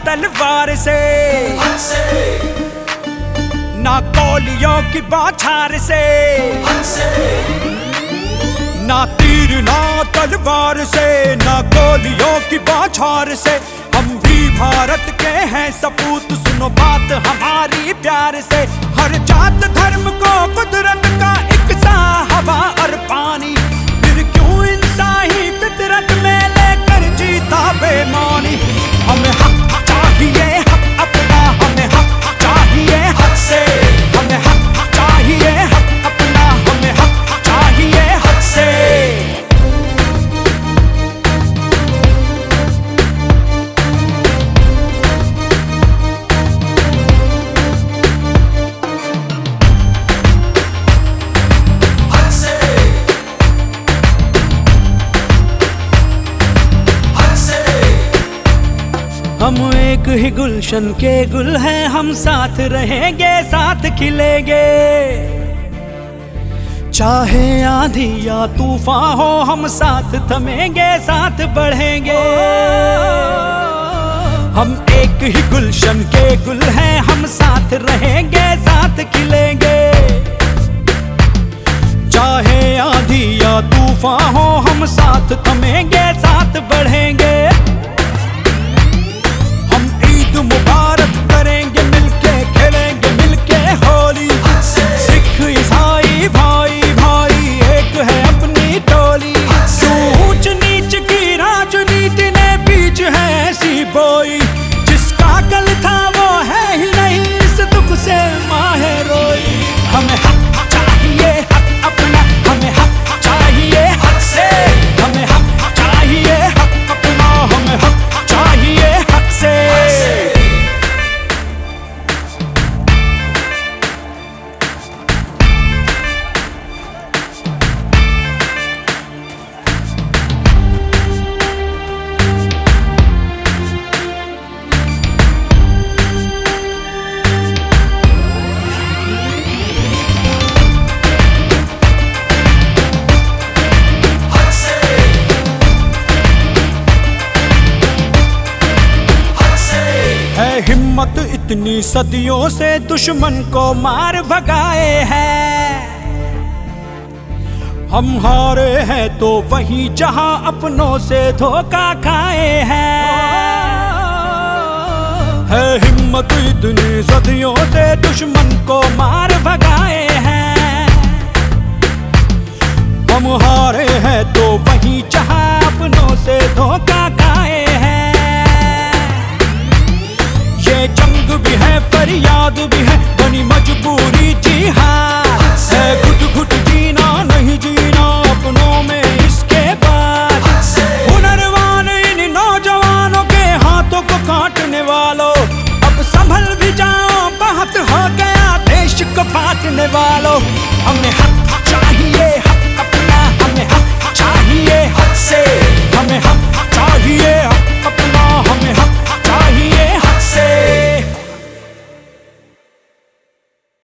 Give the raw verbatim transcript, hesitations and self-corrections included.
तलवार से, ना गोलियों की बौछार से, ना तीर ना तलवार से, ना गोलियों की बौछार से। हम भी भारत के हैं सपूत, सुनो बात हमारी प्यार से। हर जात धर्म को कुदरत का एक सा हवा और पानी, फिर क्यों इंसानी फितरत में लेकर जीता बेमानी। हमें हक चाहिए हक अपना, हमें हक चाहिए हक से, हमें हक चाहिए हक अपना, हमें हक चाहिए हक से। हम एक ही गुलशन के गुल हैं, हम साथ रहेंगे साथ खिलेंगे। चाहे आंधी या तूफान हो हम साथ थमेंगे साथ बढ़ेंगे। हम एक ही गुलशन के गुल हैं, हम साथ रहेंगे साथ खिलेंगे। चाहे आंधी या तूफान हो हम साथ थमेंगे साथ बढ़ेंगे। मुबारक करेंगे मिलके, खेलेंगे मिलके होली। सिख ईसाई भाई भाई एक है अपनी टोली। ऊंच नीच की राजनीति ने बीच है ऐसी बोई, जिसका कल था वो है ही नहीं, इस दुख से माहे रोई। हमें हक चाहिए हक अपना, हमें हक चाहिए हक से, हमें हक चाहिए हक अपना, हमें हक चाहिए हक से। हिम्मत इतनी सदियों से दुश्मन को मार भगाए हैं। हम हारे हैं तो वहीं जहां अपनों से धोखा खाए हैं। है हिम्मत इतनी सदियों से दुश्मन को मार भगाए हैं। हम हारे हैं तो वहीं जहां अपनों से धोखा खाए हैं। ये जंग भी है फरियाद भी है, बनी मजबूरी जी हाँ।